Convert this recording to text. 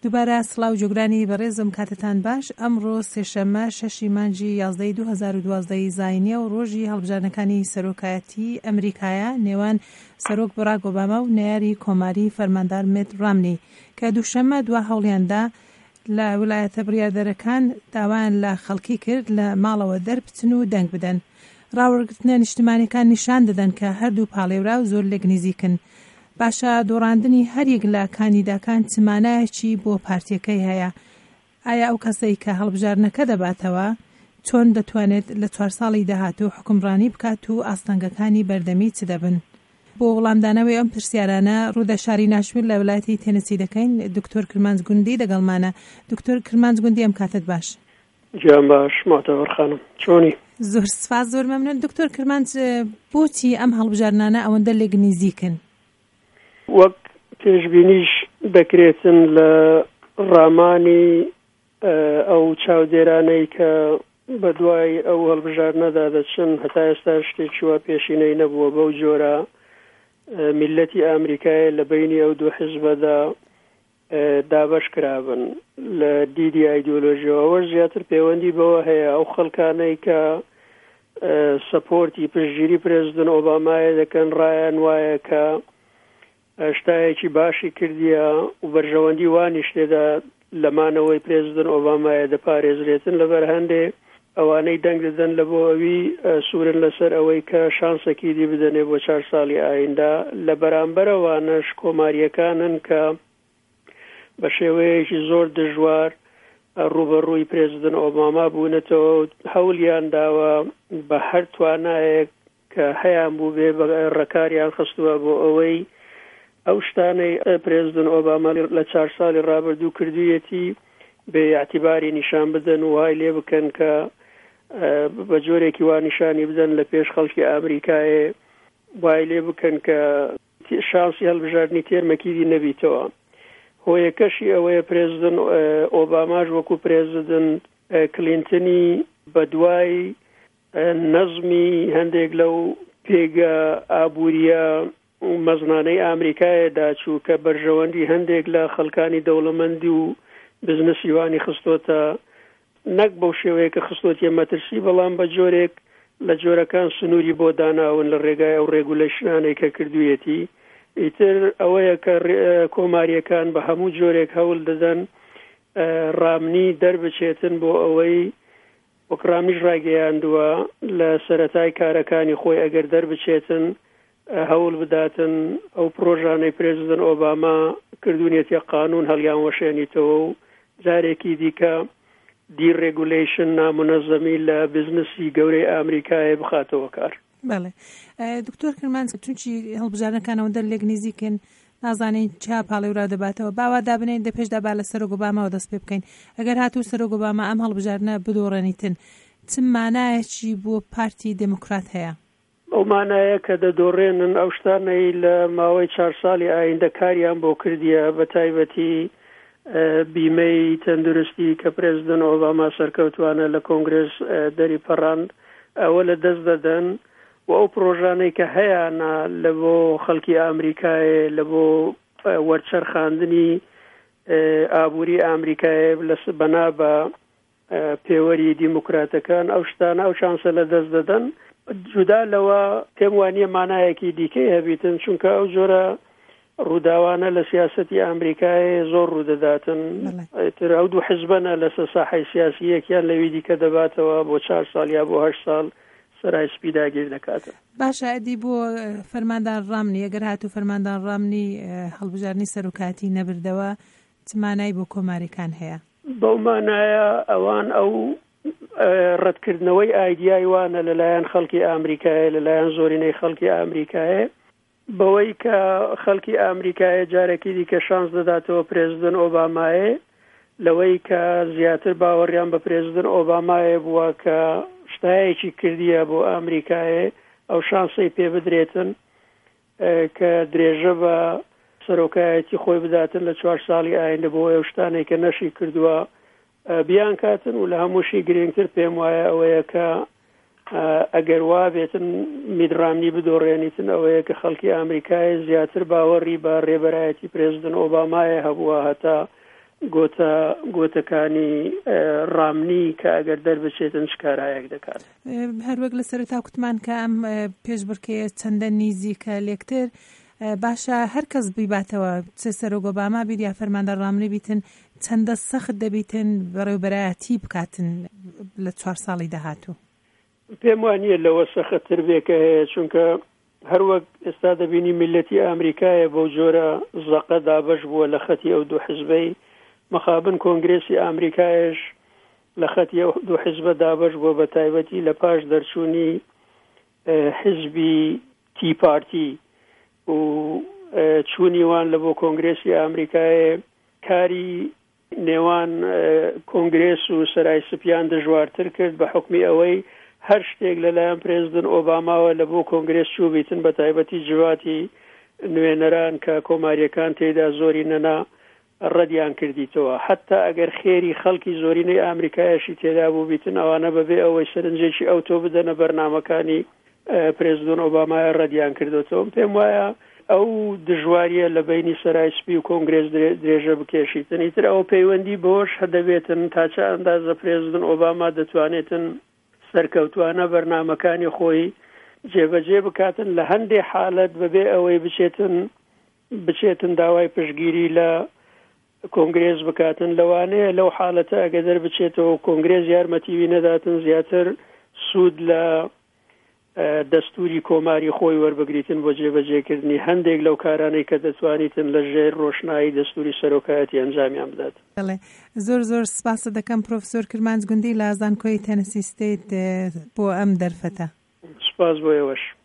دووبارە سڵاو جوگرانی بەڕێزم کاتتان باش. ئەمڕۆ سێشەممە 6 مانگی 11 2012 زاینیە و ڕۆژی هەڵبژارنەکانی سەرۆکایەتی ئەمریکایە نێوان سەرۆک باراک ئۆباما و نەیاری کۆماری فەرماندار میت ڕامنی کە دووشەممە دوا هەوڵیاندا لە ویلایەتە بڕیاردەرەکان داوایان لە خەڵکی کرد لە ماڵەوە دەربچن و دەنگ بدەن. ڕاوەرگرتنە نیشتمانیەکان نیشان دەدەن کە هەردوو پاڵێورا و زۆر لێکنیزیکن. باشە دۆڕاندنی هەریەک لە کاندیداکان چمانایەکی بۆ پارتیەکەی هەیە؟ ئایا ئەو کەسەی کە هەڵبژارنەکە دەباتەوە چۆن دەتوانێت لە 4 ساڵی داهاتوو حکومڕانی بکات و ئاستەنگەکانی بەردەمی چ دەبن؟ بۆ وەڵامدانەوەی ئەم پرسیارانە ڕوودەشاری ناشویل لە وڵاتی تێنسی دەکەین. دکتۆر کرمانج گوندی دەگەڵمانە. دکتۆر کرمانج گوندی ئەم کاتت باش. گیان باش ماتەوەر خانم، چۆنی؟ زۆر سپاس، زۆر مەمنون. دکتۆر کرمانج، بۆچی ئەم هەڵبژارنانە ئەوەندە لێکنیزیکن؟ وەک پێشبینیش دەکرێتن لە ڕامانی ئەو چاودێرانەی کە بە دوای ئەو هەڵبژارنەدا دەچن هەتا ئێستا شتێکی وا پێشینەی نەبووە بەو جۆرە میلەتی ئامریکای لە بینی ئەو دوو حیزبەدا دابەش کرابن لە دیدی ئایدۆلۆژیەوە زیاتر پەیوەندی بەوە هەیە ئەو خەڵکانەی کە سەپۆرتی پشتگیری پرێزیدنت ئۆبامایە دەکەن ڕایان وایە کە شتایەکی باشی کردیە و بەرژەوەندی وانیش تێدا لەمانەوەی پرێزیدنت ئۆبامایە دەپارێزرێتن لەبەر هەندێ ئەوانەی دەنگ دەدەن لە بۆ ئەوی سوورن لەسەر ئەوەی کە شانسێکی دی بدەنێ بۆ 4 ساڵی ئایندا لە بەرامبەرەوانش کۆماریەکانن کە بە شێوەیەکی زۆر دژوار ڕوبەڕووی پرێزیدنت ئۆباما بوونەتەوە هەوڵیان داوە بە هەر توانایەک کە هەیان بوو بێ ڕێکاریان خستووە بۆ ئەوەی ئەو شتانەی پرێزیدنت ئۆباما لە 4 ساڵی ڕابردوو کردوویەتی بێ اعتیباری نیشان بدەن و وای لێ بکەن کە بە جۆرێکی وا نیشانی بدەن لە پێش خەڵکی ئامریکایە وای لێ بکەن کە شانسی هەڵبژاردننی تێرمەکیدی نەبیتەوە. هۆیەکەشی ئەوەیە پرێزیدنت ئۆباماش وەکو پرێزیدنت کلینتنی بە دوای نەزمی هەندێک لەو پێگە ئابووریە مەزنانەی ئامریکایەدا چوو کە بەرژەوەندی هەندێک لە خەڵکانی دەوڵەمەندی و بزنسیوانی خستۆتە نەک بەو شێوەیە کە خستۆتیە مەترسی بەڵام بە جۆرێک لە جۆرەکان سنووری بۆ داناون لە ڕێگای ئەو ڕێگولیشنانەی کە کردوویەتی. ئیتر ئەوەیە کە کۆماریەکان بە هەموو جۆرێک هەوڵ دەدەن ڕامنی دەربچێتن بۆ ئەوەی وەک ڕامیش ڕاگەیاندووە لە سەرەتای کارەکانی خۆی ئەگەر دەربچێتن هەوڵ بداتن ئەو پرۆژانەی پرێزیدنت ئۆباما کردوونیەتی قانون هەڵیان وەشێنیتەوە و جارێکی دیکە دیڕێگولیشن نامونەزەمی لە بزنسی گەورەی ئامریکای بخاتەوە کار. بەڵێ دکتۆر کرمانج، چونچی هەڵبژارنەکانەوەندە لێکنیزیکن نازانین چا پاڵێورا دەباتەوە باوا دابنین دە پێشدا با لە سەرۆک ئۆباماوە دەست پێ بکەین. ئەگەر هاتوو سەرۆک ئۆباما ئەم هەڵبژارنە بدۆڕێنیتن چ مانایەکی بۆ پارتی دموکرات هەیە؟ ئەو مانایە کە دەدۆڕێنن ئەو شتانەی لە ماوەی 4 ساڵی ئایندە کاریان بۆ کردیە بە تایبەتی بیمەی تەندروستی کە پرێزیدنت ئۆباما سەرکەوتوانە لە کۆنگرس دەری پەڕاند ئەوە لە دەست دەدەن و ئەو پرۆژانەی کە هەیەە لە بۆ خەڵکی ئامریکایە لە بۆ وەرچەرخاندنی ئابووری ئامریکایە بەنا بە پێوەری دیموکراتەکان ئەو شتانە ئەو چانسە لە دەست دەدەن. جودا لەوە پێم وانییە مانایەکی دیکەی هەبیتن چونکە ئەو جۆرە ڕووداوانە لە سیاسەتی ئامریکای زۆر ڕوودەداتن. تر ئەو دوو حیزبەنە لەسەر ساحەی سیاسی یەکیان لەوی دیکە دەباتەوە بۆ 4 ساڵ یا بۆ 8 ساڵ سەرای سپی داگیر دەکاتە. باشە ئەدی بۆ فەرماندار ڕامنی ئەگەر هاتوو فەرماندار ڕامنی هەڵبژارنی سەرۆکاتی نەبردەوە چ مانای بۆ کۆماریەکان هەیە؟ بەو مانایە ئەوان ئەو ڕەتکردنەوەی ئایدیای وانە لەلایەن خەڵکی ئامریکایە لەلایەن زۆرینەی خەڵکی ئامریکایە بەوەی کە خەڵکی ئامریکایە جارێکی دیکە شانس دەداتەوە پرێزیدنت ئۆبامایە لەوەی کە زیاتر باوەڕیان بە پرێزیدنت ئۆبامایە بووە کە شتایەکی کردیە بۆ ئامریکایە ئەو شانسەی پێ بدرێتن کە درێژە بە سەرۆکایەتی خۆی بداتن لە 4 ساڵی ئایندە بۆ ئەو شتانێک کە نەشی کردووە بیان کاتن و لە هەمووشی گرنگتر پێم وایە ئەوەیە کە ئەگەر وا بێتن میدڕامنی بدۆڕێنیتن ئەوەیە کە خەڵکی ئامریکای زیاتر باوەڕی بە ڕێبەرایەتی پرێزیدنت ئۆبامایە هەبووە هەتا گۆتەکانی ڕامنی کە ئەگەر دەربچێتن شکارایەک دەکات. هەروەک لە سەرەتا کوتمان کە ئەم پێشبڕکێ چەندە نیزیکە لێکتر باشە هەر کەس بیباتەوە چه سەرۆک ئۆباما بیت یا فەرماندەر ڕامنی بیتن چەندە سەخت دەبیتن بەڕێوەبەرایەتی بکاتن لە 4 ساڵی داهاتوو. پێم وانییە لەوە سەختتر بێکە هەیە چونکە هەروەک ئێستا دەبینی میلەتی ئامریکایە بەو جۆرە زەقە دابەش بووە لە خەتی ئەو دوو حزبەی مەخابن کۆنگرێسی ئامریکایش لە خەتی ئەو دوو حزبە دابەش بووە بە تایبەتی لە پاش دەرچوونی حزبی تی پارتی و چوونی وان لە بۆ کۆنگرێسی ئامریکایە کاری نێوان کۆنگرێس و سەرای سپیان دژوارتر کرد بە حکمی ئەوەی هەر شتێک لەلایەن پرێزیدنت ئۆباماوە لە بۆ کۆنگرێس چوو بیتن بە تایبەتی جواتی نوێنەران کە کۆماریەکان تێدا زۆری نەنا ڕەدیان کردیتەوە حتا ئەگەر خێری خەڵکی زۆرینەی ئامریکایەشی تێدا بوو بیتن ئەوانە بەبێ ئەوەی سەرنجێکی ئەوتۆ بدەنە بەرنامەکانی پرێزیدنت ئۆبامای ڕەدیان کردوتەوە. پێم وایە ئەو دژواریە لە بینی سەرای سپی و کۆنگرێس درێژە بکێشیتن ئیتر ئەو پەیوەندی بۆش هەدەبێتن تا چه ئەندازە پرێزیدنت ئۆباما دەتوانێتن سەرکەوتوانە بەرنامەکانی خۆی جێبەجێ بکاتن لە هەندێک حالەت بەبێ ئەوەی بچێتن داوای پشتگیری لە کۆنگرێس بکاتن لەوانەیە لەو حالەتە ئەگە دەربچێتەوە کۆنگرێس یارمەتیوی نەداتن زیاتر سوود لە دەستوری کۆماری خۆی وەربگریتن بۆ جێبەجێکردنی هەندێک لەو کارانەی کە دەتوانیتن لە ژێر ڕۆشنایی دەستوری سەرۆکایەتی ئەنجامیان بدات. زۆر سپاس دەکەم پرۆفسۆر کرمانج گوندی لە زانکۆی تەنەسی ستێت بۆ ئەم دەرفەتە. سپاس بۆ ئێوەش.